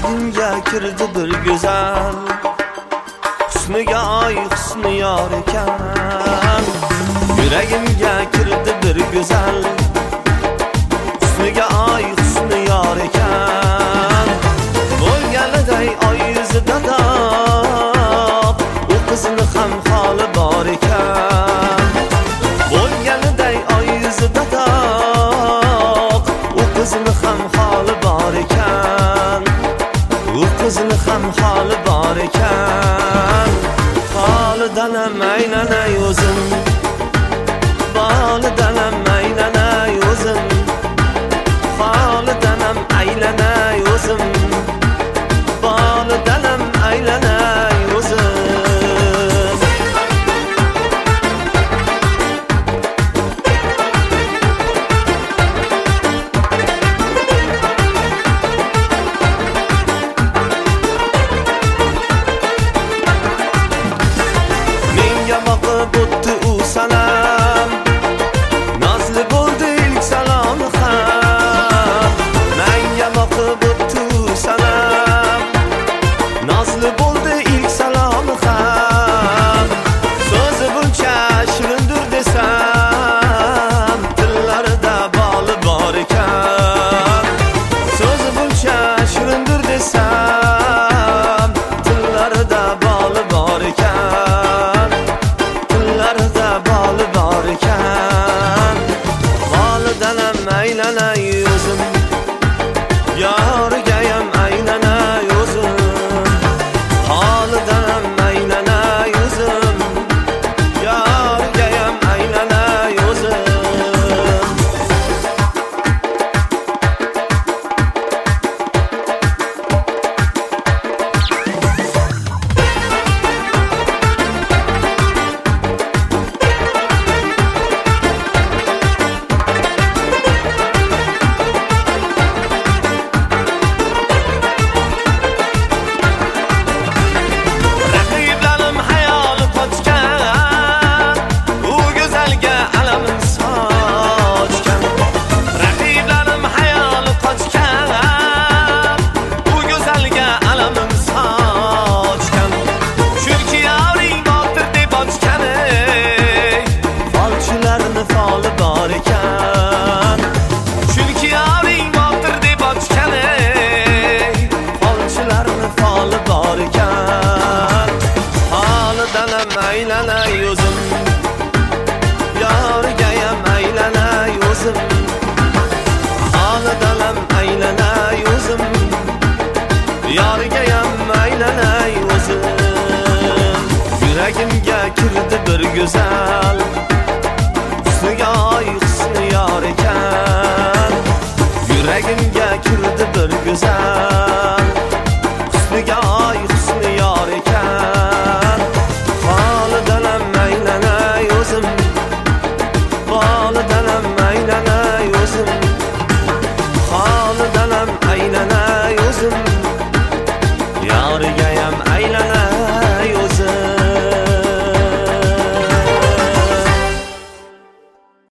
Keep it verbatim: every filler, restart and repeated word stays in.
yuragimga kirdi bir go'zal, husniga oy husni yor ekan. Yuragimga kirdi bir go'zal, husniga oy husni yor ekan. Bo'lganiday oy yuzida doq, u qizini ham holi bor ekan. Bo'lganiday oy yuzida doq, u qizini ham holi bor ekan. U qizini ham holi bor ekan. Holidan ham aylanay o'zim, bolidan ham aylanay o'zim, holidan ham aylanay o'zim, bolidan ham aylanay o'zim. Menga boqib o'tdi u salom, nazli bo'ldi ilk salomi ham. Menga boqib o'tdi u salom, nazli bo'ldi ilk salomi ham. So'zi buncha shirindir desam, tillarida boli bor ekan. So'zi buncha shirindir desam, tillarida boli bor ekan. Tillarida boli bor ekan. Holidan ham aylanay o'zim, yorigayam aylanay o'zim, holidan ham aylanay o'zim, yorigayam aylanay o'zim. Raqiblarim hayoli qochgan, u go'zalga alamin sochgan. Raqiblarim hayoli qochgan, u go'zalga alamin sochgan. Chunki yoring botir deb ochgan, folchilarni foli bor ekan. Chunki yoring botir deb ochgan, folchilarni foli bor ekan. Holidan ham aylanay o'zim, yorigayam aylanay o'zim, holidan ham aylanay o'zim, yorigayam aylanay o'zim. Yuragimga kirdi bir go'zal, husniga oy husni yor ekan. Yuragimga kirdi bir go'zal,